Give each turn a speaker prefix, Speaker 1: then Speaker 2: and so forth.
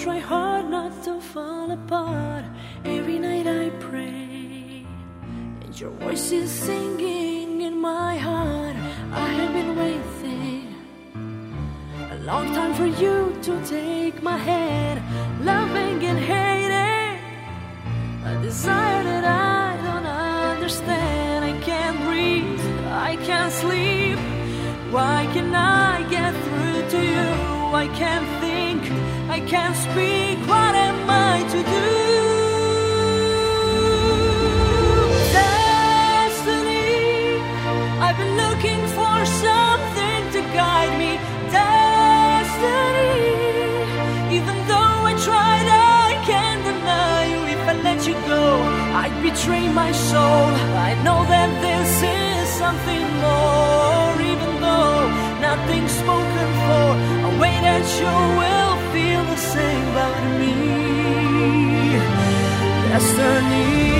Speaker 1: try hard not to fall apart. Every night I pray, and your voice is singing in my heart. I have been waiting a long time for you to take my hand, loving and hating, a desire that I don't understand. I can't breathe, I can't sleep. Why can't I get through to you? I can't think, I can't speak. What am I to do? Destiny, I've been looking for something to guide me. Destiny, even though I tried, I can't deny you. If I let you go, I'd betray my soul. I know that this is something more, even though nothing's spoken for. A way that you will feel the same about me. Destiny.